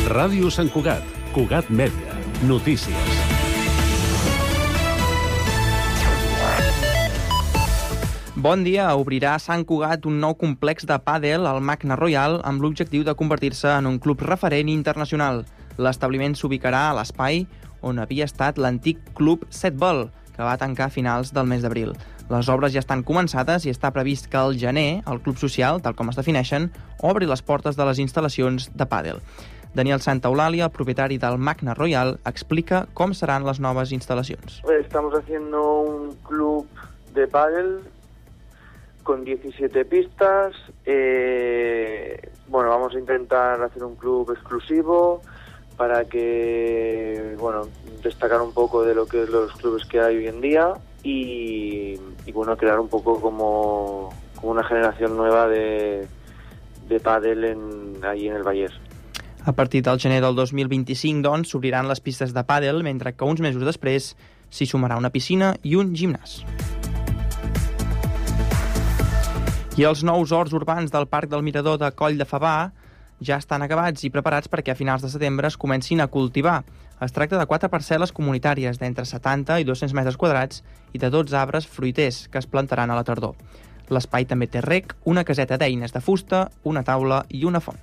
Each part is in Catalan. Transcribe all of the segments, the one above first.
Ràdio Sant Cugat, Cugat Mèdia, notícies. Bon dia. Obrirà a Sant Cugat un nou complex de pàdel al Magna Royal amb l'objectiu de convertir-se en un club referent internacional. L'establiment s'ubicarà a l'espai on havia estat l'antic club Setball, que va tancar a finals del mes d'abril. Les obres ja estan començades i està previst que al gener el club social, tal com es defineixen, obri les portes de les instal·lacions de pàdel. Daniel Santaolalla, el propietari del Magna Royal, explica com seran les noves instal·lacions. Estamos haciendo un club de pádel con 17 pistas. Vamos a intentar hacer un club exclusivo para que, destacar un poco de lo que es los clubes que hay hoy en día y crear un poco como una generación nueva de pádel ahí en el Vallès. A partir del gener del 2025, doncs, s'obriran les pistes de pàdel, mentre que uns mesos després s'hi sumarà una piscina i un gimnàs. I els nous horts urbans del Parc del Mirador de Coll de Favà ja estan acabats i preparats perquè a finals de setembre es comencin a cultivar. Es tracta de 4 parcel·les comunitàries d'entre 70 i 200 metres quadrats i de 12 arbres fruiters que es plantaran a la tardor. L'espai també té rec, una caseta d'eines de fusta, una taula i una font.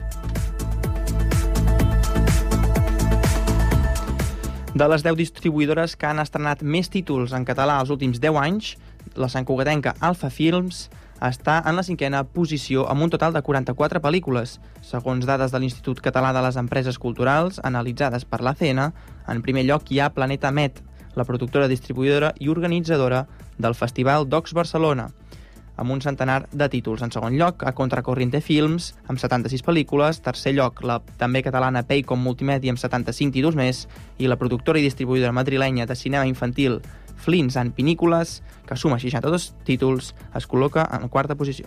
De les 10 distribuïdores que han estrenat més títols en català els últims 10 anys, la santcugatenca Alfa Films està en la 5a posició amb un total de 44 pel·lícules. Segons dades de l'Institut Català de les Empreses Culturals, analitzades per l'ACN, en primer lloc hi ha Planeta Met, la productora, distribuïdora i organitzadora del Festival Docs Barcelona, amb un centenar de títols. En segon lloc, a Contracorriente Films, amb 76 pel·lícules. Tercer lloc, la també catalana Paycom Multimèdia, amb 75 títols més. I la productora i distribuïdora madrilenya de cinema infantil Flins and Pinícules, que suma 62 títols, es col·loca en la 4a posició.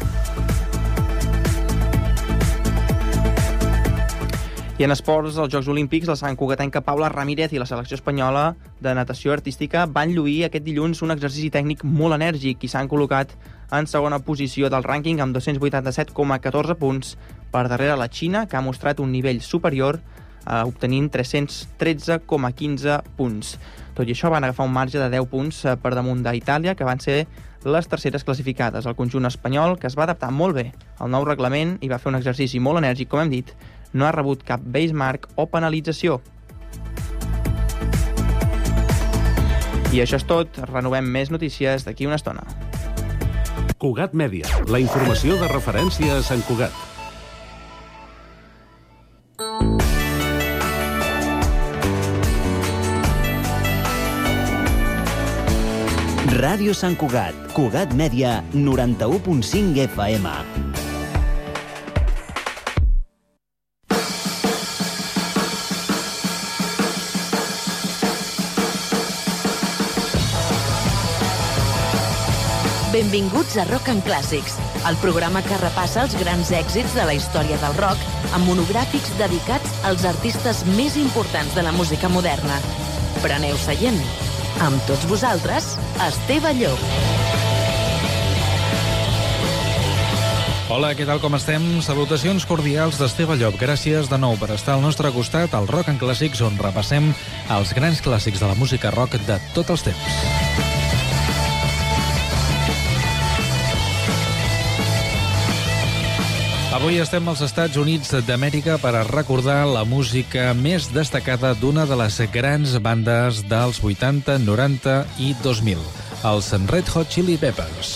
I en esports, als Jocs Olímpics, la santcugatenca Paula Ramírez i la selecció espanyola de natació artística van lluir aquest dilluns un exercici tècnic molt enèrgic i s'han col·locat en segona posició del rànquing amb 287,14 punts per darrere la Xina, que ha mostrat un nivell superior, obtenint 313,15 punts. Tot i això, van agafar un marge de 10 punts per damunt d'Itàlia, que van ser les terceres classificades. El conjunt espanyol, que es va adaptar molt bé al nou reglament i va fer un exercici molt enèrgic, com hem dit, no ha rebut cap basemark o penalització. I això és tot. Renovem més notícies d'aquí una estona. Cugat Mèdia, la informació de referència a Sant Cugat. Ràdio Sant Cugat, Cugat Mèdia, 91.5 FM. Benvinguts a Rock and Clàssics, el programa que repassa els grans èxits de la història del rock amb monogràfics dedicats als artistes més importants de la música moderna. Preneu seient. Amb tots vosaltres, Esteve Llop. Hola, què tal, com estem? Salutacions cordials d'Esteve Llop. Gràcies de nou per estar al nostre costat al Rock and Clàssics, on repassem els grans clàssics de la música rock de tots els temps. Avui estem als Estats Units d'Amèrica per a recordar la música més destacada d'una de les grans bandes dels 80, 90 i 2000, els Red Hot Chili Peppers.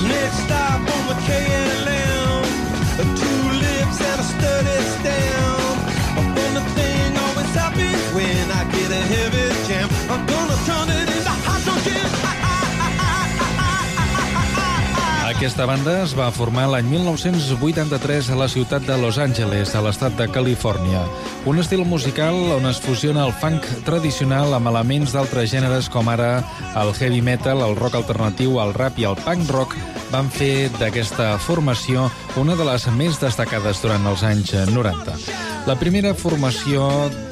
Aquesta banda es va formar l'any 1983 a la ciutat de Los Angeles, a l'estat de Califòrnia. Un estil musical on es fusiona el funk tradicional amb elements d'altres gèneres com ara el heavy metal, el rock alternatiu, el rap i el punk rock van fer d'aquesta formació una de les més destacades durant els anys 90. La primera formació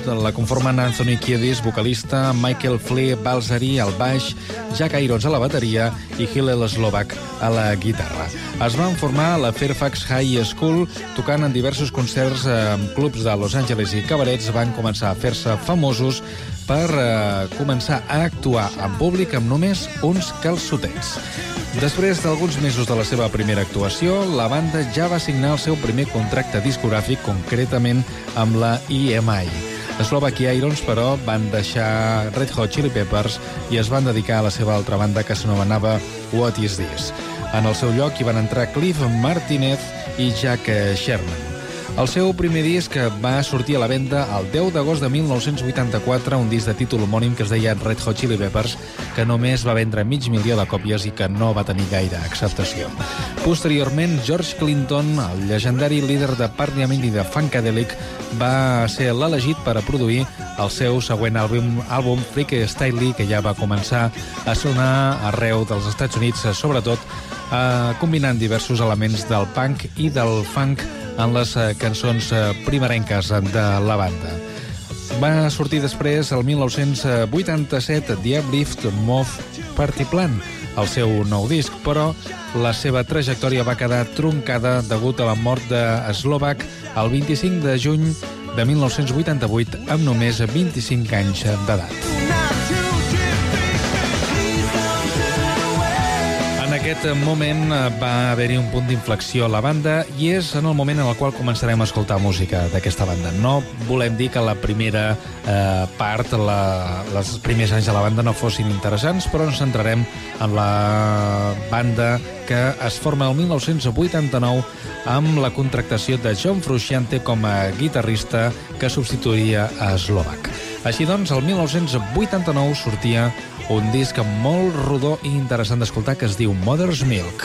la conformen Anthony Kiedis, vocalista, Michael Flea Balsari al baix, Jack Irons a la bateria i Hillel Slovak a la guitarra. Es van formar a la Fairfax High School, tocant en diversos concerts en clubs de Los Angeles i cabarets. Van començar a fer-se famosos per començar a actuar en públic amb només uns calçotets. Després d'alguns mesos de la seva primera actuació, la banda ja va signar el seu primer contracte discogràfic, concretament amb la EMI. Slovak i Irons, però, van deixar Red Hot Chili Peppers i es van dedicar a la seva altra banda, que s'anomenava What Is This? En el seu lloc hi van entrar Cliff Martinez i Jack Sherman. El seu primer disc va sortir a la venda el 10 d'agost de 1984, un disc de títol homònim que es deia Red Hot Chili Peppers, que només va vendre 500.000 de còpies i que no va tenir gaire acceptació. Posteriorment, George Clinton, el llegendari líder de Parliament i de Funkadelic, va ser l'elegit per a produir el seu següent àlbum Freak Style, que ja va començar a sonar arreu dels Estats Units, sobretot combinant diversos elements del punk i del funk en les cançons primerenques de la banda. Va sortir després, el 1987, The Uplift Moth Party Plan, el seu nou disc, però la seva trajectòria va quedar truncada degut a la mort de Slovak el 25 de juny de 1988, amb només 25 anys d'edat. En aquest moment va haver-hi un punt d'inflexió a la banda i és en el moment en el qual començarem a escoltar música d'aquesta banda. No volem dir que la primera part, els primers anys de la banda no fossin interessants, però ens centrarem en la banda que es forma el 1989 amb la contractació de John Frusciante com a guitarrista que substituiria a Slovak. Així doncs, el 1989 sortia un disc molt rodó i interessant d'escoltar que es diu Mother's Milk.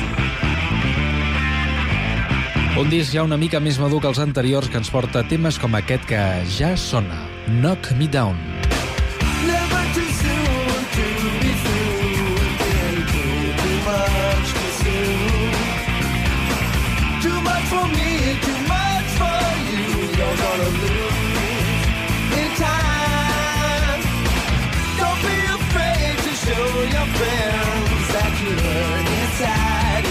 Un disc ja una mica més madur que els anteriors, que ens porta temes com aquest que ja sona, Knock Me Down. Never too soon to be through, too much too soon. Too much for me, too much for you. You're gonna lose in time. Don't be afraid to show your friends that you learn inside.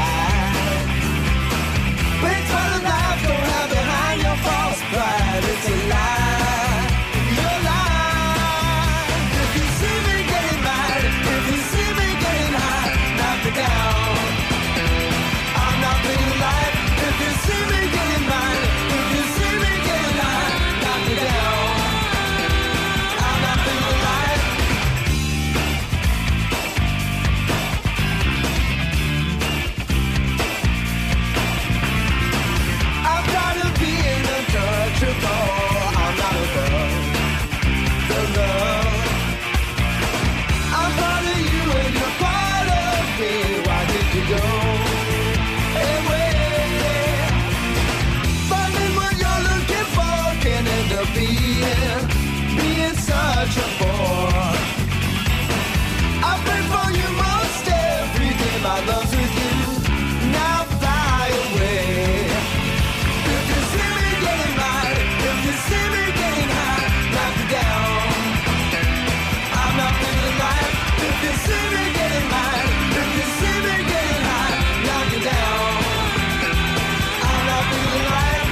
Wait for the life, don't have behind your false pride. It's a lie, you're lying. If you see me getting mad, if you see me getting high, knock me down. I'm not living life. If you see me getting mad, if you see me getting high, knock me down. I'm not living life. I'm tired of being untouchable. I'm not above the love. I'm part of you and you're part of me. Why did you go away? Finding what you're looking for can end up being such a bore. I pray for you most every day. My love's with you. Now fly away. If you see me getting mad, if you see me getting high, knock me down. I'm not living life. If you see me getting mad, if you see me getting high, knock me down. I'm not living life.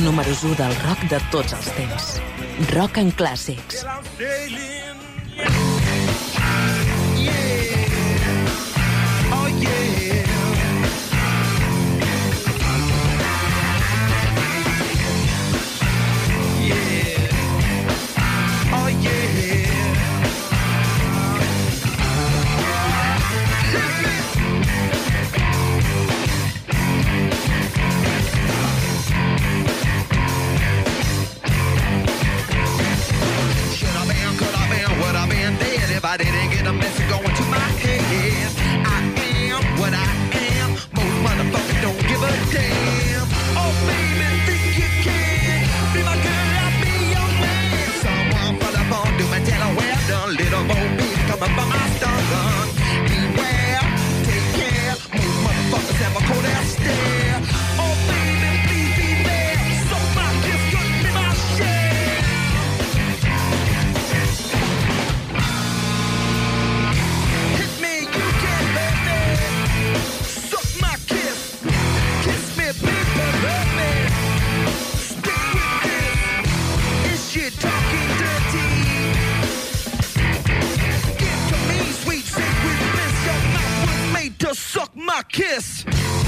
números 1 del rock de tots els temps. Rock and Classics. I didn't get a message going to my head. I am what I am. Most motherfuckers don't give a damn. Oh, baby, think you can be my girl, I'll be your man. Someone for the phone, do my tell her well done. Little Bo Peep coming from my stun gun. Beware, take care. Most motherfuckers have a cold ass stare. Oh, baby, please be there. So my kiss could be my share. Suck my kiss.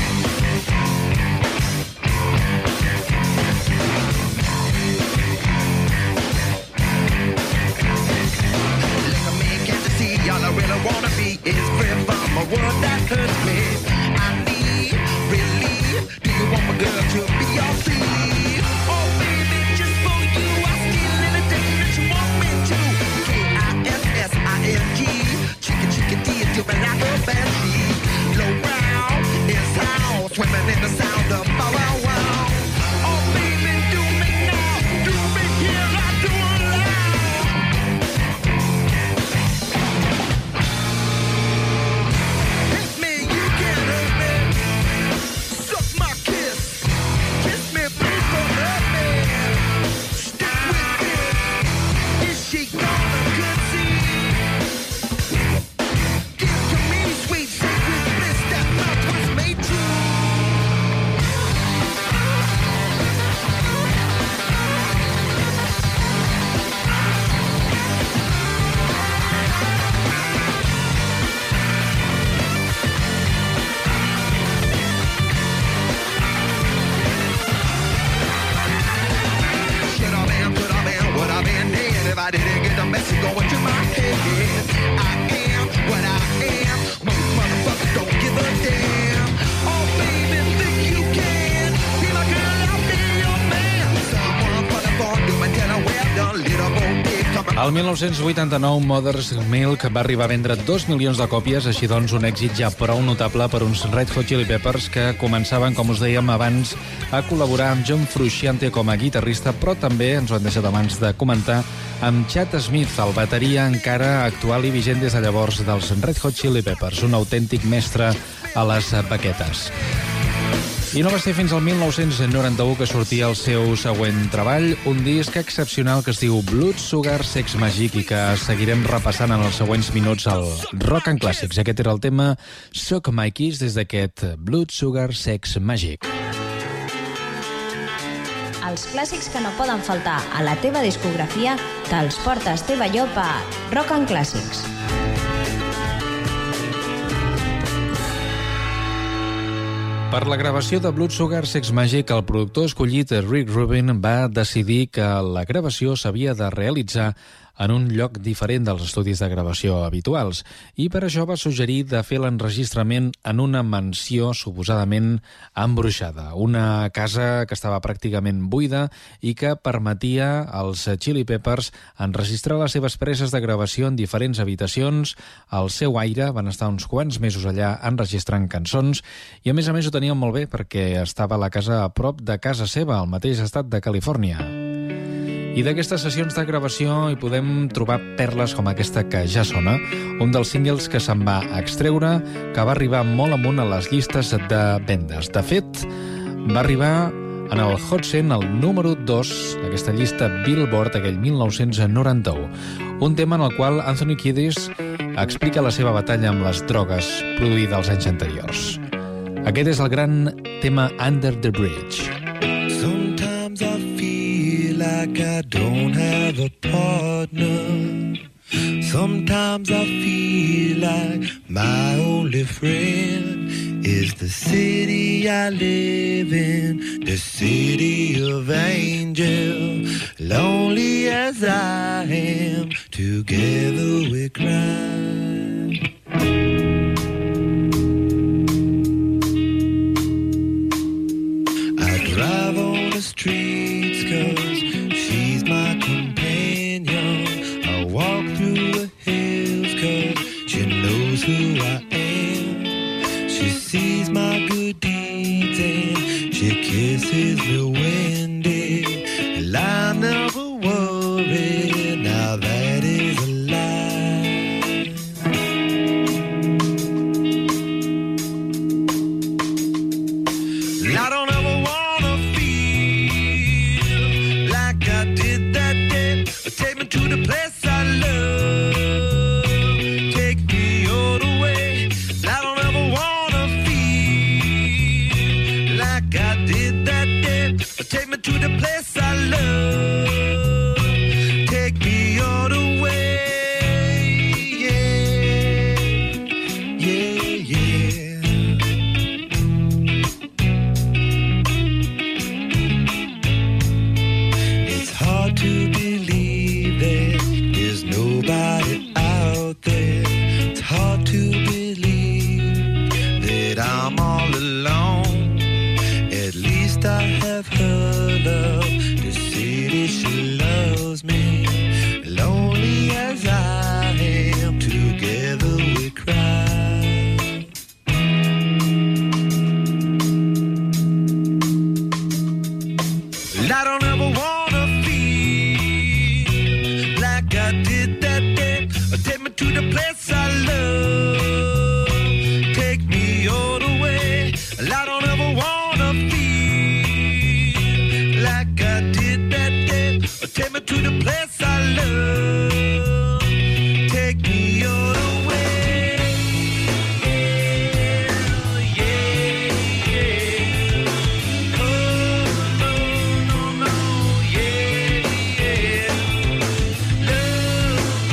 Look at me, can't you see? All I really wanna be is free from a world that hurts me. I need relief. Do you want my girl to be your thief? Oh baby, just for you, I'll steal anything that you want me to. K-I-S-S-I-N-G. Chicken D is doing like a banshee. Low round is how swimming in the sound of bow wow wow. Oh baby, do me now, do me here, I do it loud. Hit me, you can't hurt me. Suck my kiss, kiss me, please don't hurt me. Stick with this, is she gonna concede? Give to me sweet secret bliss that mouth was made true. Should I been, could I been, would I been dead if I didn't get the message going to my head? I am what I am. Most motherfuckers don't give a damn. Oh baby, think you can be my girl, I'll be your man. Someone for the phone, do my tell her well done. Little Bo Peep coming. El 1989, Mother's Milk va arribar a vendre 2 milions de còpies, així doncs un èxit ja prou notable per uns Red Hot Chili Peppers que començaven, com us dèiem abans, a col·laborar amb John Frusciante com a guitarrista, però també, ens ho han deixat abans de comentar, amb Chad Smith, el bateria encara actual i vigent des de llavors dels Red Hot Chili Peppers, un autèntic mestre a les baquetes. I no va ser fins al 1991 que sortia el seu següent treball, un disc excepcional que es diu Blood Sugar Sex Magic i que seguirem repassant en els següents minuts al Rock and Classics. Aquest era el tema Suck My Kiss des d'aquest Blood Sugar Sex Magic. Els clàssics que no poden faltar a la teva discografia te'ls porta Esteve Llop a Rock and Classics. Per la gravació de Blood Sugar Sex Magic, el productor escollit Rick Rubin va decidir que la gravació s'havia de realitzar en un lloc diferent dels estudis de gravació habituals i per això va suggerir de fer l'enregistrament en una mansió suposadament embruixada, una casa que estava pràcticament buida i que permetia als Chili Peppers enregistrar les seves preses de gravació en diferents habitacions, al seu aire, van estar uns quants mesos allà enregistrant cançons i a més ho tenien molt bé perquè estava la casa a prop de casa seva, al mateix estat de Califòrnia. I d'aquestes sessions de gravació hi podem trobar perles com aquesta que ja sona, un dels singles que se'n va extreure, que va arribar molt amunt a les llistes de vendes. De fet, va arribar en el Hot 100, el número 2 d'aquesta llista Billboard aquell 1991. Un tema en el qual Anthony Kiedis explica la seva batalla amb les drogues produïda als anys anteriors. Aquest és el gran tema Under the Bridge. Sometimes I like I don't have a partner. Sometimes I feel like my only friend is the city I live in, the city of angels. Lonely as I am, together we cry. I drive on the streets 'cause she's my companion. I walk through the hills 'cause she knows who I am. She sees my good deeds and she kisses me when day. I never worry, now that is a lie. I don't ever wanna feel like I did that day. Take me to the place I love. Take me all the way. I don't ever wanna feel like I did that day. Take me to the place I love. Take me all the way. Yeah, yeah, yeah. It's hard to believe that there's nobody out there. It's hard to believe that I'm all alone. At least I have her love. The city, she loves me. Lonely as I am, together we cry. I don't ever wanna feel like I did that day. Take me to the place I love. Take me all the way. I don't ever wanna feel like I did that day. Take me to the place I love. Take me all the way. Yeah, yeah. Oh, no, no, no, yeah, yeah. Love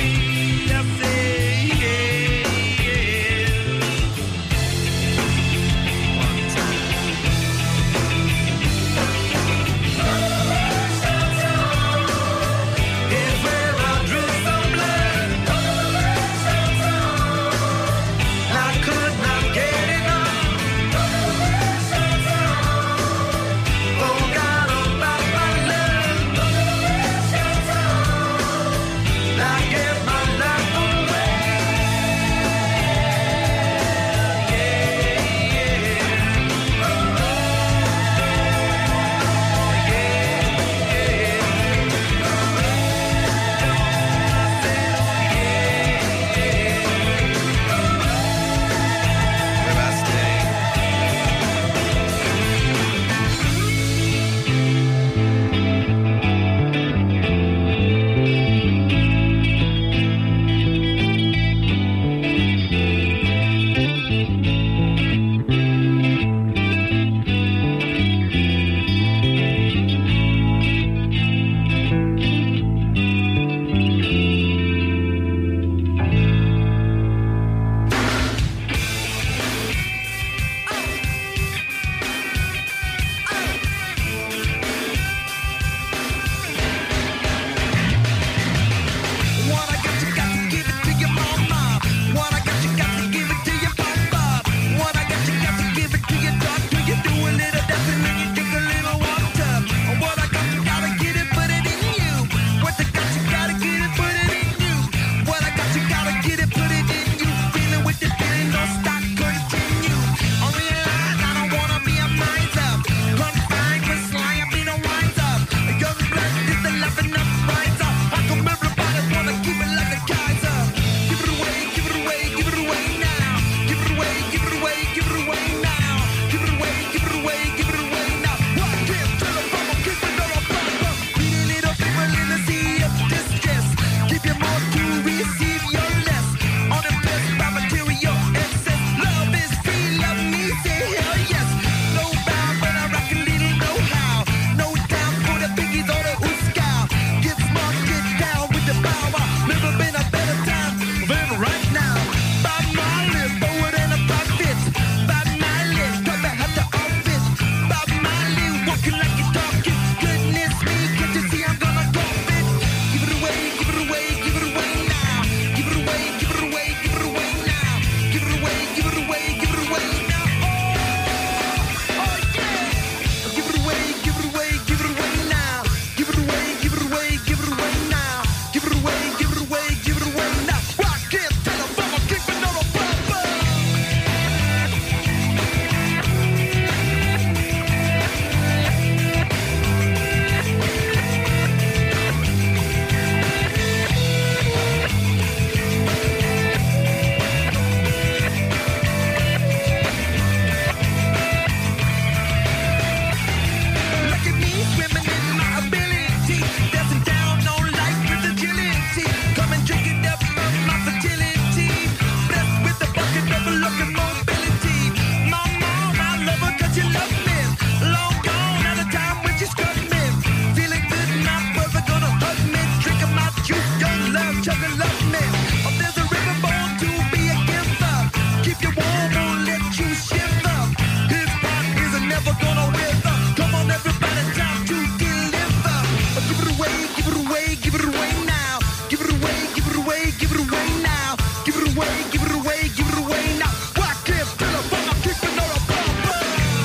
love, chug and love me. Oh, there's a river born to be a giver. Keep you warm, won't let you shiver. His part is never gonna wither. Come on, everybody, time to deliver. Give it away, give it away, give it away now. Give it away, give it away, give it away now. Give it away, give it away, give it away now. Why can't feel it, but I'm keeping on a bumper.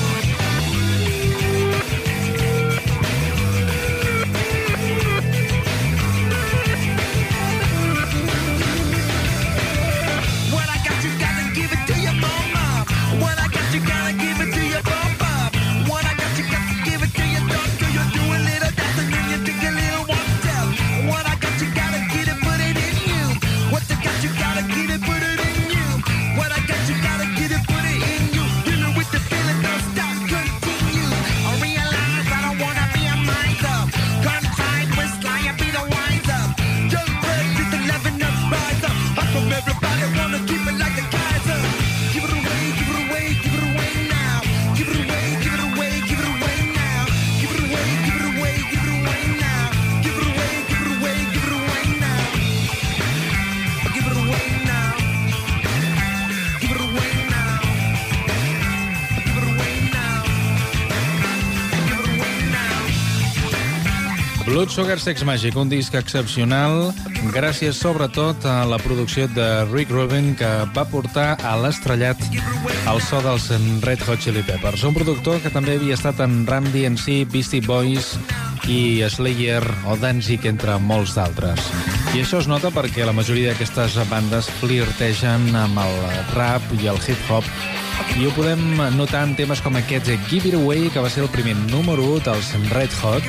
What I got, you gotta give it to your mama. What I got, you gotta give it to your papa. What I got, you got to give it to your doctor. You do a little dance and then you take a little one step. What I got, you gotta get it, put it in you. What I got, you gotta get it, put it in you. What I got, you gotta get it, put it in you. Dealing with the feeling, don't stop, continue. I realize I don't wanna be a miser. Contrite with sly and be the wiser. Young bird is the loving up riser. Up from everybody, wanna keep it like the Kaiser. Give it away, give it away, give it away now. Give it away, give it away, give it away now. Give it away, give it away, give it away now. Give it away, give it away, give it away now. Give it away now. Give it away now. Give it away now. Give it away now. Blood Sugar Sex Magic, un disc excepcional, gràcies sobretot a la producció de Rick Rubin, que va portar a l'estrellat el so dels Red Hot Chili Peppers. Un productor que també havia estat en Run DMC, Beastie Boys i Slayer o Danzig, entre molts d'altres. I això es nota perquè la majoria d'aquestes bandes flirtegen amb el rap i el hip-hop, i ho podem notar en temes com aquest Give It Away, que va ser el primer número 1 dels Red Hot.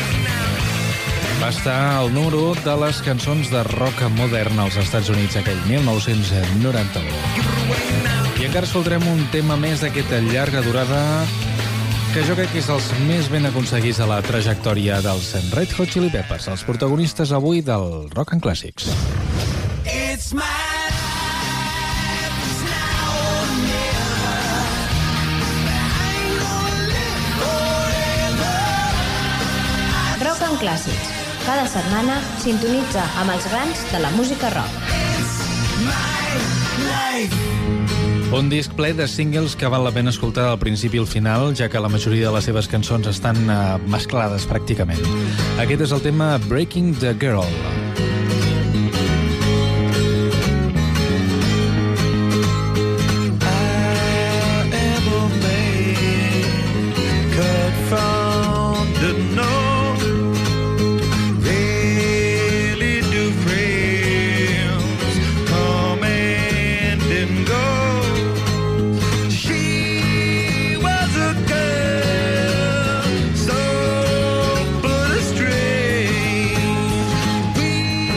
Va estar al número 1 de les cançons de rock modern als Estats Units aquell 1991. I encara escoltarem un tema més d'aquesta llarga durada que jo crec que és els més ben aconseguits a la trajectòria dels Red Hot Chili Peppers, els protagonistes avui del Rock and Classics. It's my life, it's now or never. I ain't gonna live forever. Rock and Classics. Cada setmana sintonitza amb els grans de la música rock. Un disc ple de singles que val la pena escoltar al principi i al final, ja que la majoria de les seves cançons estan mesclades pràcticament. Aquest és el tema Breaking the Girl. We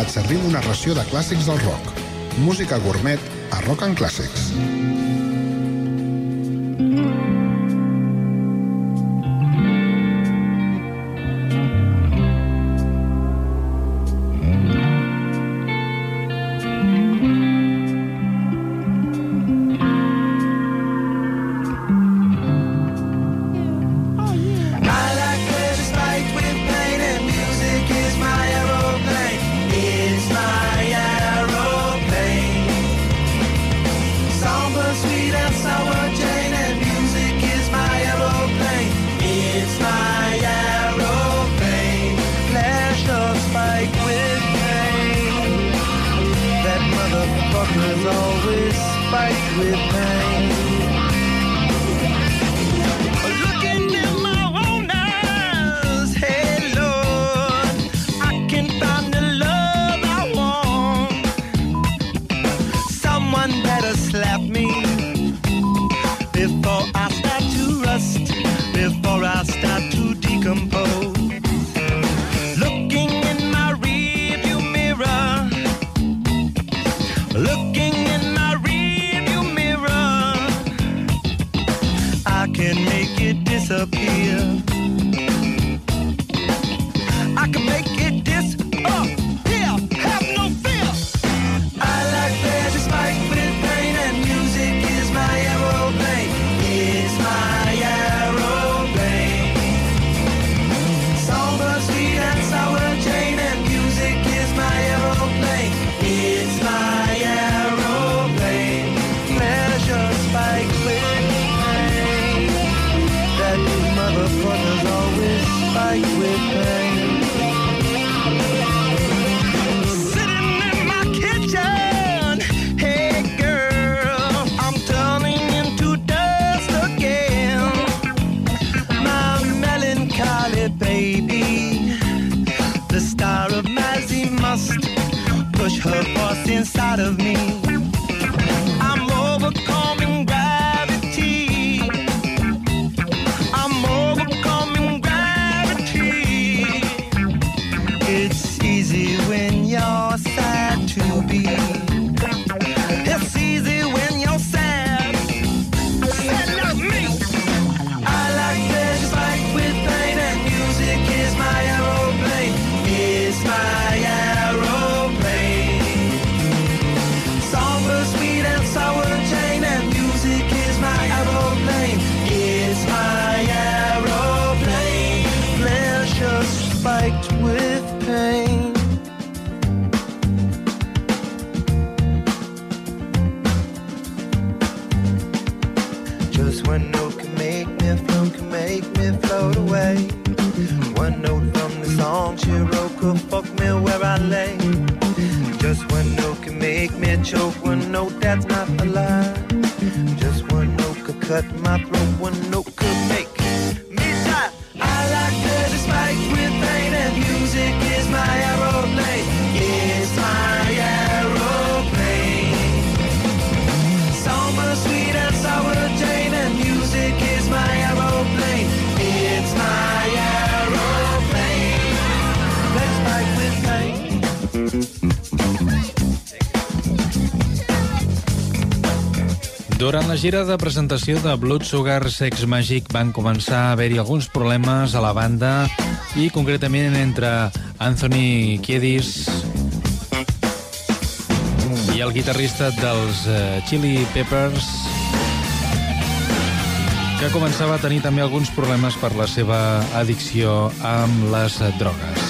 et servim una ració de clàssics del rock. Música gourmet a Rock and Classics. Durant la gira de presentació de Blood Sugar Sex Magic van començar a haver-hi alguns problemes a la banda i concretament entre Anthony Kiedis i el guitarrista dels Chili Peppers, que començava a tenir també alguns problemes per la seva addicció amb les drogues.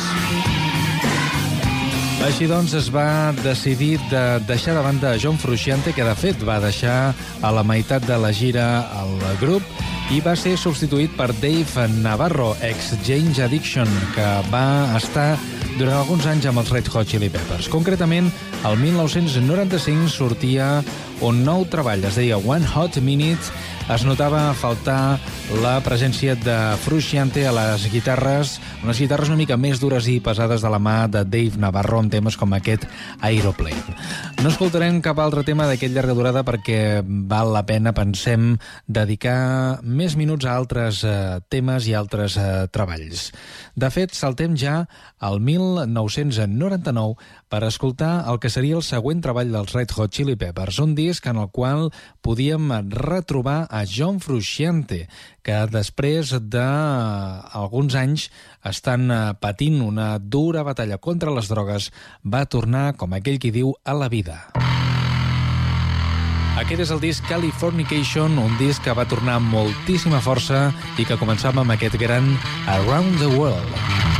Així doncs, es va decidir de deixar de banda John Frusciante, que de fet va deixar a la meitat de la gira el grup, i va ser substituït per Dave Navarro, ex-Change Addiction, que va estar durant alguns anys amb els Red Hot Chili Peppers. Concretament, el 1995 sortia un nou treball, es deia One Hot Minute, es notava faltar la presència de Frusciante a les guitarres, unes guitarres una mica més dures i pesades de la mà de Dave Navarro en temes com aquest Aeroplane. No escoltarem cap altre tema d'aquest llarga durada perquè val la pena, pensem, dedicar més minuts a altres temes i altres treballs. De fet, saltem ja al 1999 per escoltar el que seria el següent treball dels Red Hot Chili Peppers, un disc en el qual podíem retrobar a John Frusciante, que després d'alguns anys estan patint una dura batalla contra les drogues, va tornar, com aquell qui diu, a la vida. Aquest és el disc Californication, un disc que va tornar amb moltíssima força i que començava amb aquest gran Around the World.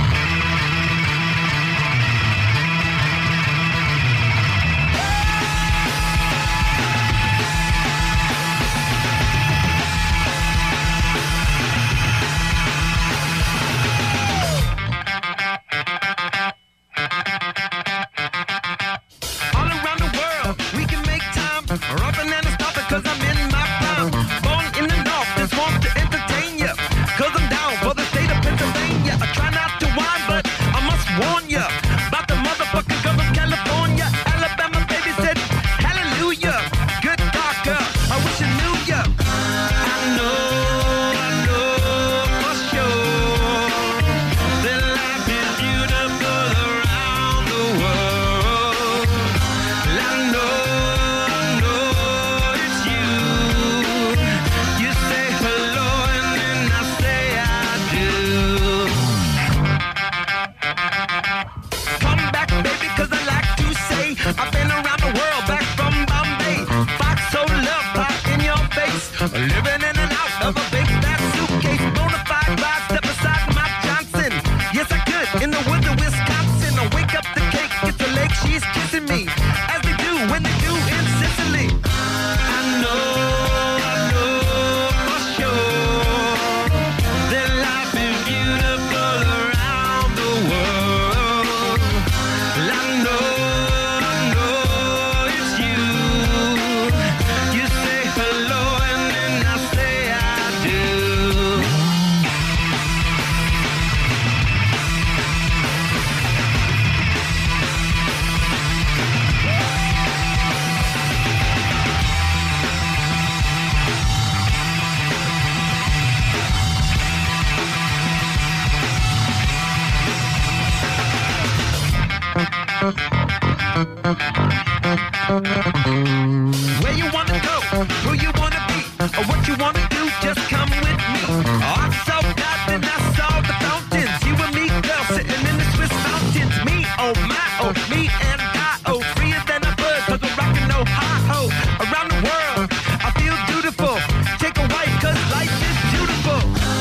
Where you wanna go, who you wanna be, or what you wanna do, just come with me. I saw God and I saw the fountains. You and me, girl, sitting in the Swiss mountains. Me, oh my, oh, me and I, oh, freer than a bird, cause we're rockin' no hi-ho. Around the world, I feel beautiful. Take a wife, cause life is beautiful.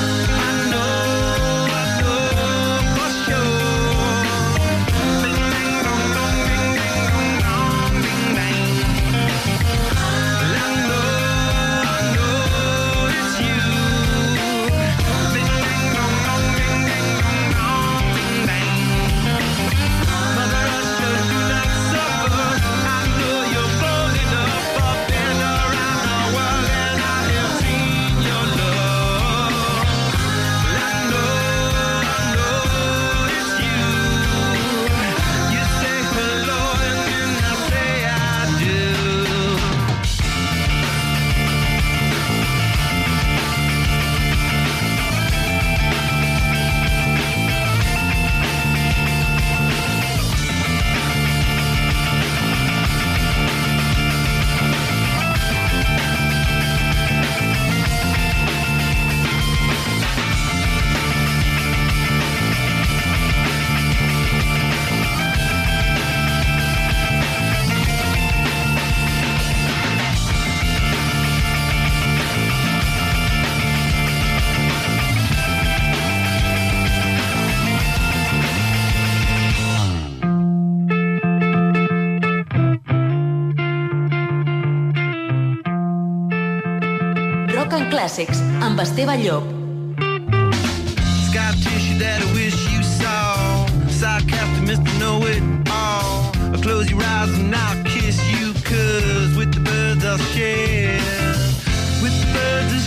I know for sure. Clàssics, amb Esteve Llop. Scar tissue that I wish you saw. Sarcastic Mr. Know-It-All. I'll close your eyes and I'll kiss you, cause with the birds I'll share. With the birds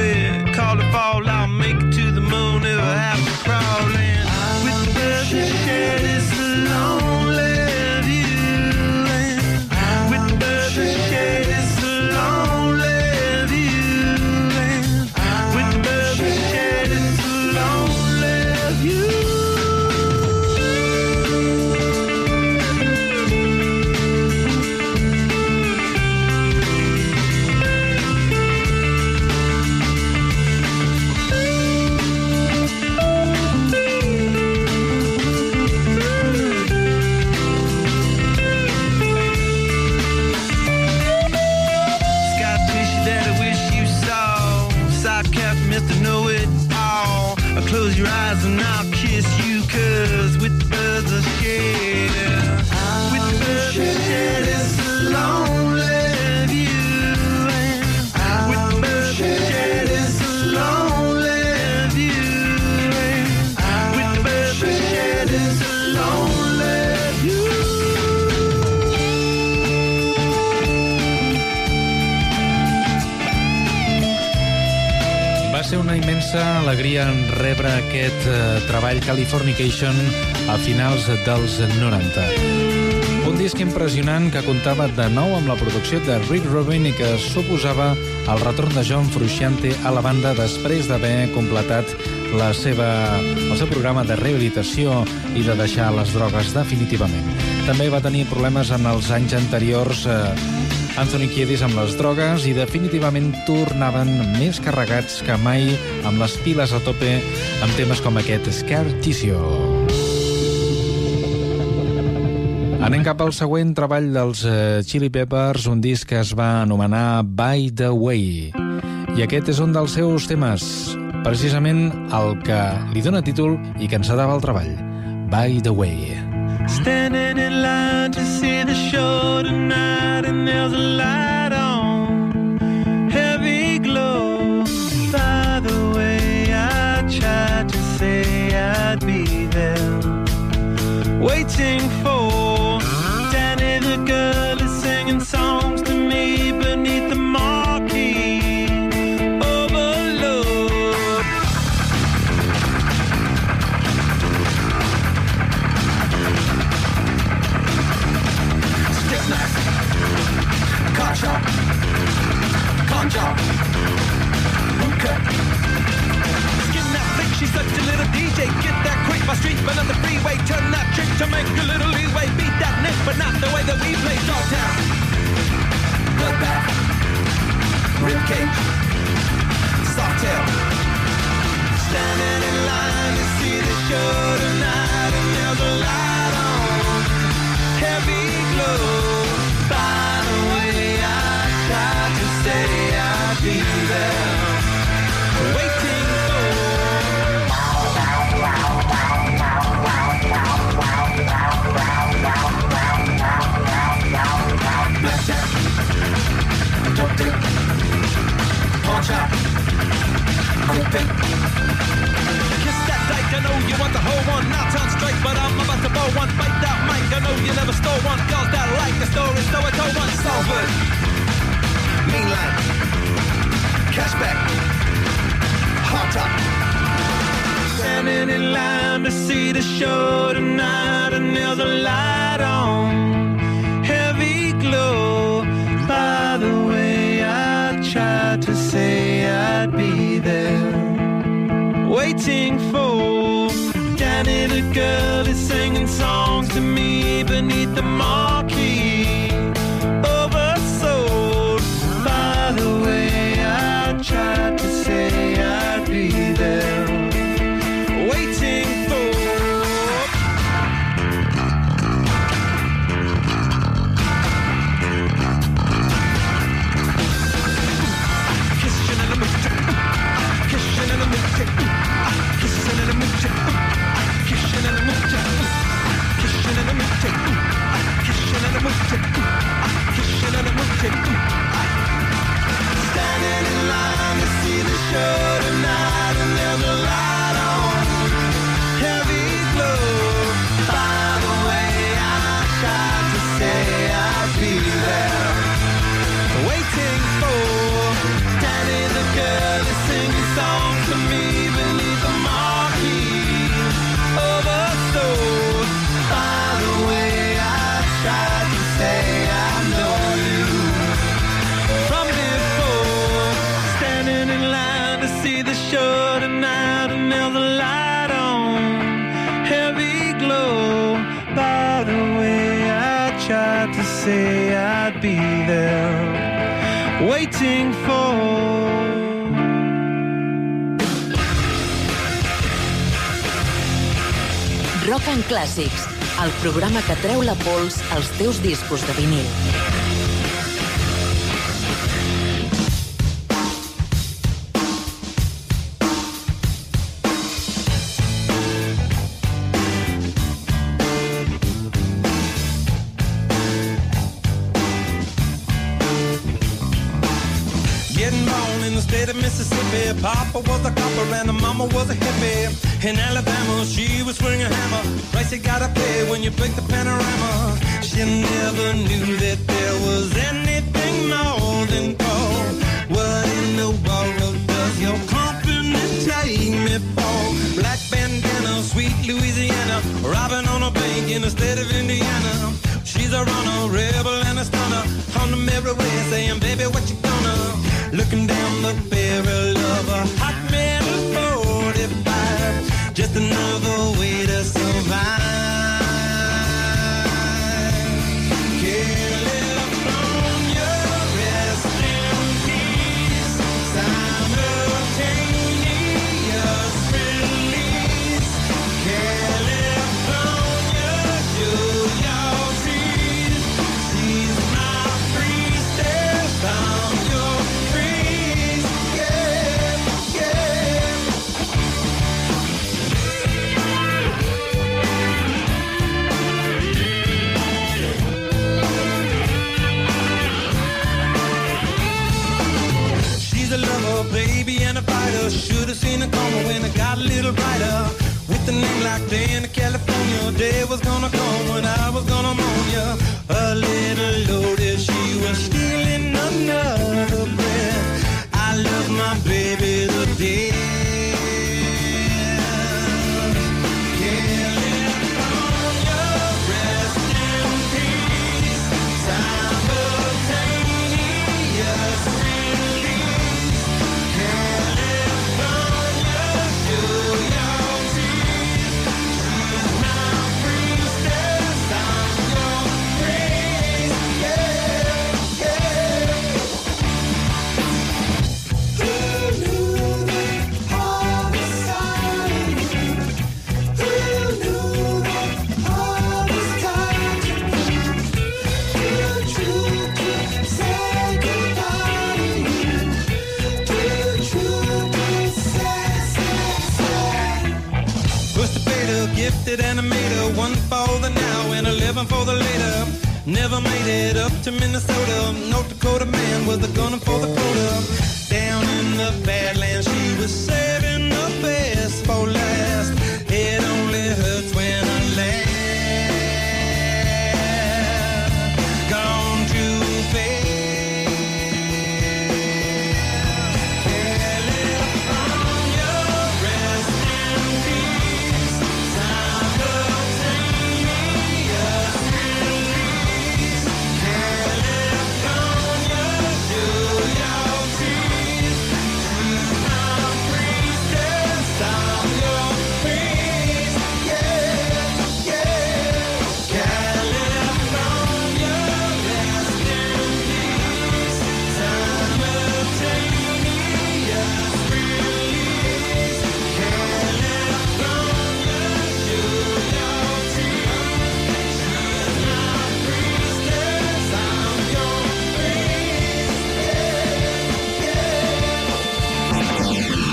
it. Call it fall, I'll make it to the moon if I have to crawl in. With the birds that shed, it's a lonely view. And with the birds that shed, it's a lonely view. And with the birds that shed, it's a lonely view. Mr. Know-It-All, close your eyes and I'll kiss you, 'cause with the birds of shed, with the birds of shed, it's a lonely view. And with the birds of shed, it's a lonely view. And with the birds of shed, it's a lonely view. Va ser una immensa alegria en rebre aquest treball Californication a finals dels 90. Un disc impressionant que comptava de nou amb la producció de Rick Rubin i que suposava el retorn de John Frusciante a la banda després d'haver completat el seu programa de rehabilitació i de deixar les drogues definitivament. També va tenir problemes en els anys anteriors Anthony Kiedis amb les drogues i definitivament tornaven més carregats que mai amb les piles a tope amb temes com aquest Scar Tissue. Anem cap al següent treball dels Chili Peppers, un disc que es va anomenar By the Way. I aquest és un dels seus temes, precisament el que li dona títol i que encetava el treball, By the Way. Standing in line to see the show tonight, and there's a light on, heavy glow. By the way, I tried to say I'd be there, waiting for Danny the girl is singing songs to me beneath the marquee. Overload. Concha, concha, okay. Skin that flick, she's such a little DJ. Get that quick, my street, but on the freeway. Turn that trick to make a little leeway. Beat that nick, but not the way that we play. Dogtown, bloodbath, ribcage, softail. Standing in line to see the show tonight, and there's a light on, heavy glow. By the way, I tried to say I'd be there, waiting for. Blackjack, dope dick, pawn shop, quick. Kiss that dyke, I know you want the whole one. Not turn straight, but I'm about to blow one. Bite that mic, I know you never stole one. Girls that like the story, so I told one. Salford, mean line, cashback, hot top. Standing in line to see the show tonight, and there's a light on, heavy glow. By the way, I tried to say I'd be there, waiting for Danny the girl is singing songs to me beneath the marquee. Oversold. By the way, I tried to say I'd be there, waiting for. Kissing in the mood, kissing in the mood, kissing in the mood, kissing in the mood, kissing in the mood, kissing see the show tonight and there's a light on, heavy glow. By the way, I tried to say I'd be there, waiting for. Rock and Clàssics, el programa que treu la pols als teus discos de vinil. Mississippi, Papa was a copper and the mama was a hippie. In Alabama, she was swinging a hammer. Price you gotta pay when you break the panorama. She never knew that there was anything more than gold. What in the world does your company take me for? Black bandana, sweet Louisiana, robbing on a bank in the state of Indiana. She's a runner, rebel and a stunner. On the mirror way saying, baby, what you gonna? Looking down the barrel of a hot metal 45, just another way to survive. California, rest in peace. Simultaneous release. California, do your trees. She's my priestess. I'm your priest. Yeah, yeah. She's a lover, baby, and a fighter. Should've seen it coming when it got a little brighter. With a name like Dana, California, day was gonna come when I was gonna mourn ya. A little loaded, she was stealing another breath. I love my baby to death. California, rest in peace. Simultaneous release. California, do your trees. She's my priestess. I'm your priest. Yeah, yeah. Who knew that all was silent? Who knew that all was time to be? Too true to say goodbye to you. Too true to say. First debater, gifted animator, one for the now and 11 for the later. Never made it up to Minnesota. North Dakota man was a gunner for the quota. Down in the Badlands, she was saving the best for last. It only hurts when I laugh. Gone too fast. California, rest in peace. Simultaneous release. California, do your trees. She's my priestess. I'm your priest. Yeah, yeah. California, rest in peace. Simultaneous release. California, do your trees. She's my priestess. I'm your priest. Yeah, yeah.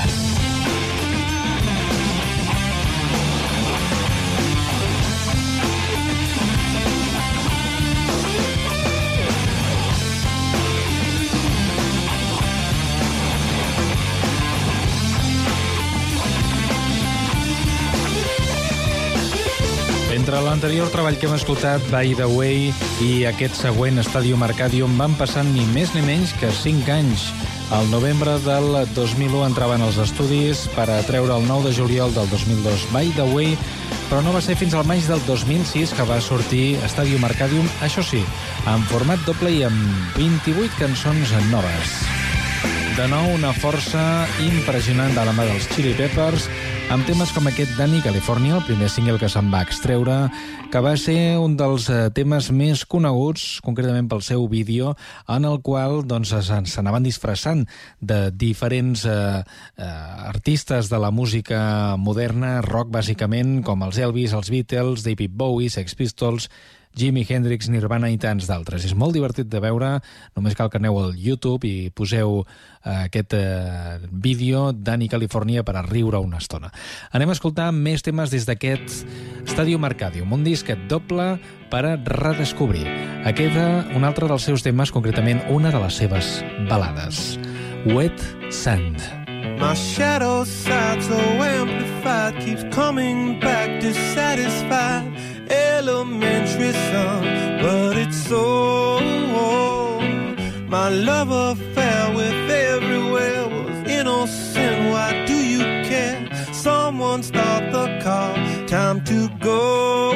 Entre l'anterior treball que hem escoltat, By the Way, i aquest següent, Stadium Arcadium, van passar ni més ni menys que 5 anys. Al novembre del 2001 entraven als estudis per a treure el 9 de juliol del 2002 By the Way, però no va ser fins al maig del 2006 que va sortir Stadium Arcadium, això sí, en format doble i amb 28 cançons noves. De nou, una força impressionant de la mà dels Chili Peppers, amb temes com aquest Danny California, el primer single que se'n va extreure, que va ser un dels temes més coneguts, concretament pel seu vídeo, en el qual s'anaven disfressant de diferents artistes de la música moderna, rock bàsicament, com els Elvis, els Beatles, David Bowie, Sex Pistols, Jimi Hendrix, Nirvana i tants d'altres. És molt divertit de veure, només cal que aneu al YouTube i poseu aquest vídeo Danny California per a riure una estona. Anem a escoltar més temes des d'aquest Stadium Arcadium, un disquet doble per a redescobrir. Aquest un altre dels seus temes, concretament una de les seves balades, Wet Sand. My shadow side so amplified keeps coming back dissatisfied. Elementary son, but it's so my love affair with everywhere was innocent. Why do you care? Someone start the car, time to go.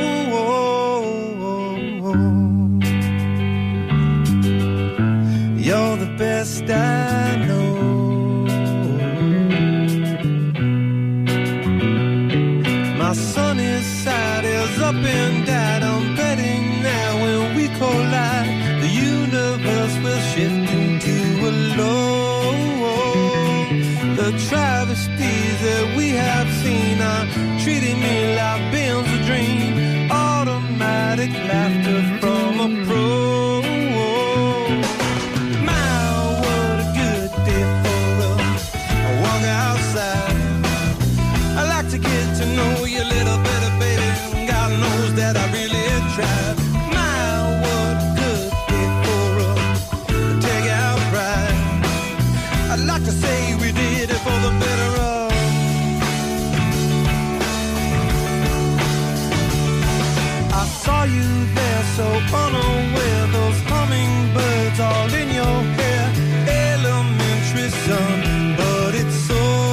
You're the best I know. My sunny side is up and down. I'm betting now when we collide, the universe will shift into a low. The travesties that we have seen are treating me like Ben's a dream. Automatic laughter from a pro. My, what a good day for a walk outside. I like to get to know you a little better, baby. God knows that I really tried. My, what a good day for a take out pride. I'd like to say we did it for the better of. I saw you there so unaware, those hummingbirds all in your hair. Elementary son, but it's so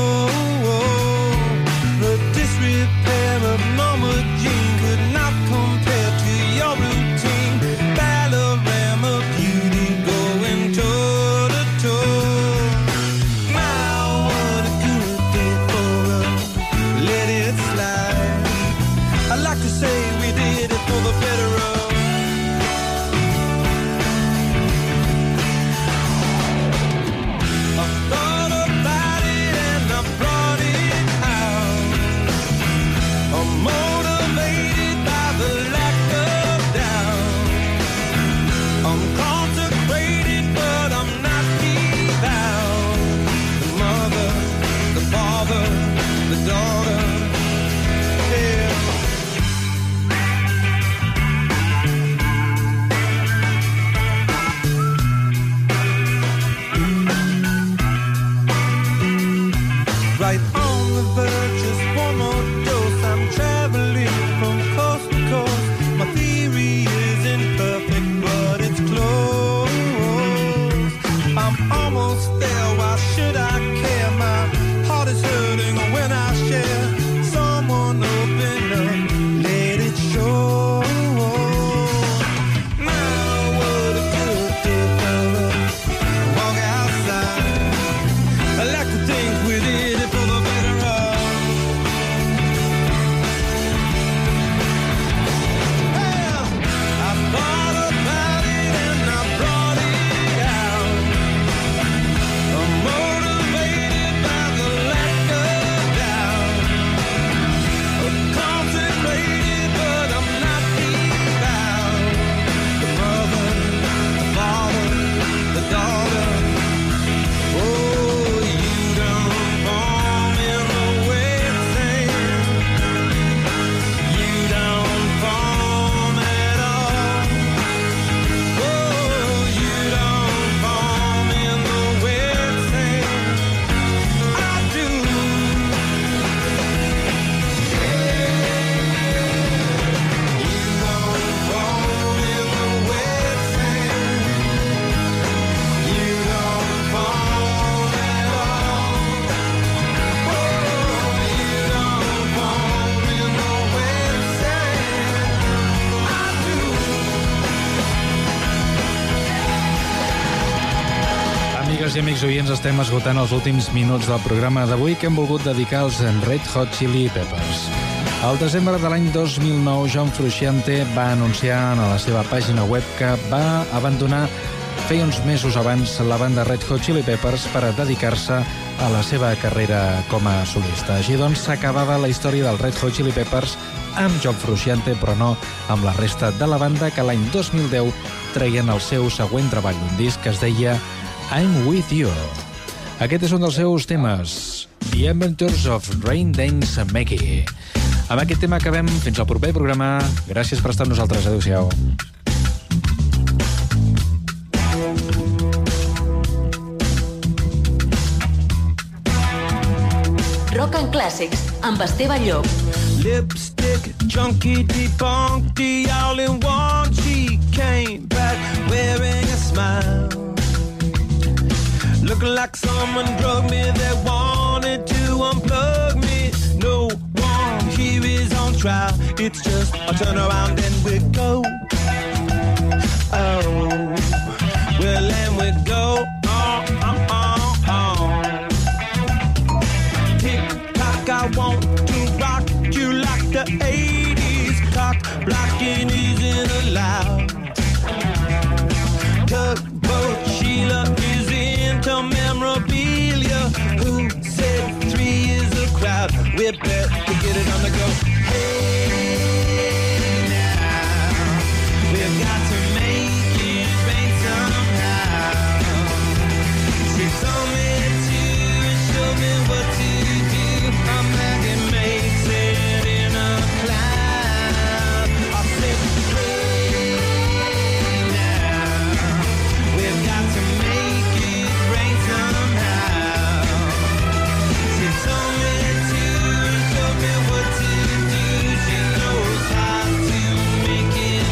disrepair of Norma Jean could not compare to your routine. Ballerama beauty going toe to toe. My, what a good day for us. Let it slide. I like to say we did it for the better of. I thought about it and I brought it out. I'm motivated by the lack of doubt. I'm consecrated, but I'm not devout. The mother, the father, the daughter, yeah. Right on the verge, just one more dose. I'm traveling from coast to coast. My theory isn't perfect, but it's close. I'm almost there, why should I care? My heart is hurting when I share. Someone open up, let it show. My, what a good day for us. Walk outside. I like to think we did it for the better of. i amics oients, estem esgotant els últims minuts del programa d'avui que hem volgut dedicar als Red Hot Chili Peppers. Al desembre de l'any 2009, John Frusciante va anunciar a la seva pàgina web que va abandonar feia uns mesos abans la banda Red Hot Chili Peppers per a dedicar-se a la seva carrera com a solista. Així doncs, s'acabava la història del Red Hot Chili Peppers amb John Frusciante, però no amb la resta de la banda, que l'any 2010 treien el seu següent treball, un disc que es deia I'm With You. Aquest és un dels seus temes, The Adventures of Rain Dance Maggie. Amb aquest tema acabem. Fins al proper programa. Gràcies per estar amb nosaltres. Adéu-siau. Rock and Classics, amb Esteve Llop. Lipstick, junkie, debunked, all in one. She came back wearing a smile, looking like someone drugged me. They wanted to unplug me. No one here is on trial. It's just a turn around and we go. Oh, well, and we go on. Tick-tock, I want to rock you like the 80s. Cock blocking isn't allowed. Tugboat Sheila is into memorabilia. Who said 3 is a crowd? We better get it on the go. Hey, now we've got to make it rain somehow. She told me to and showed me what to do. I'm like it makes it in a cloud. I said, hey, now we've got to make it rain somehow. She told me to and showed me what to do. She knows how to make it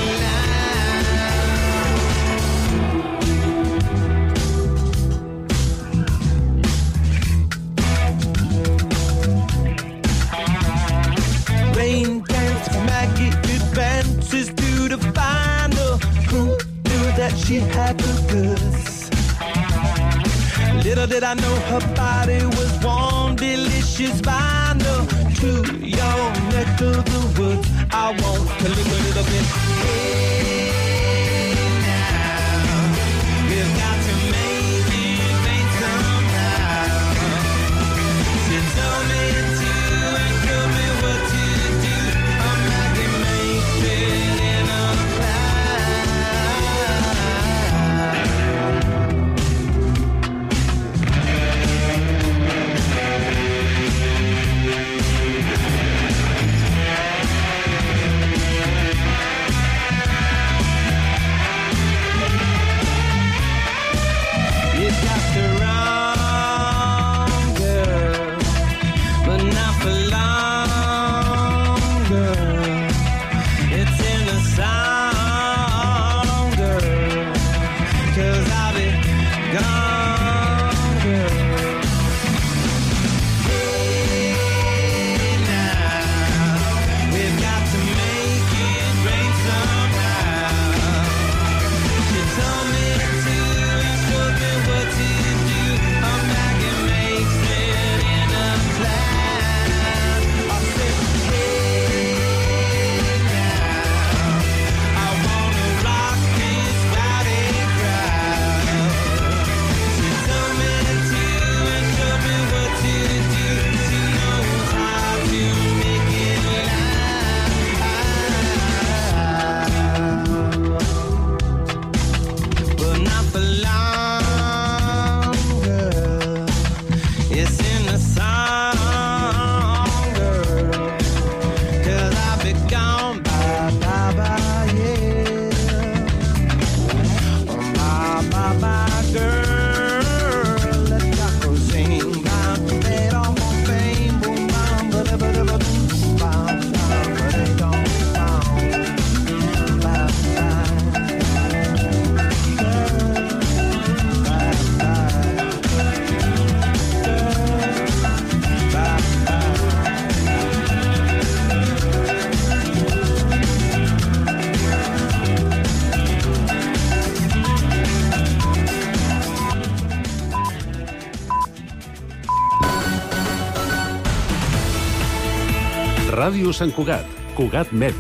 Rain dance, Maggie advances to the final. Who knew that she had the goods? Little did I know her body was warm, delicious vinyl. To your neck of the woods, I want to live a little bit. Hey, now we've got to make it rain somehow. She told me to and showed me what to do. I'm like it makes it in a It got to run, girl, but not for long, girl. It's in the song, girl, 'cause I'll be gone, girl. Hey, now we've got to make it rain somehow. She told me to and showed me what to do. I'm like it makes it in a cloud. I said, hey, now I wanna rock this rowdy crowd. She told me to and showed me what to do. She knows how to make it loud, but not for long, girl. It's in the song, girl, 'cause I'll be gone, bye, bye, bye, yeah. Bye, bye, bye, girl. Let the go sing, bye, bye, bum, bang, boom, bam, ba-da-ba-da-ba-boom, bam, bam, ba-da-dum, bam, bye, bye. Bye, bye. Ràdio Sant Cugat, Cugat Mèdia.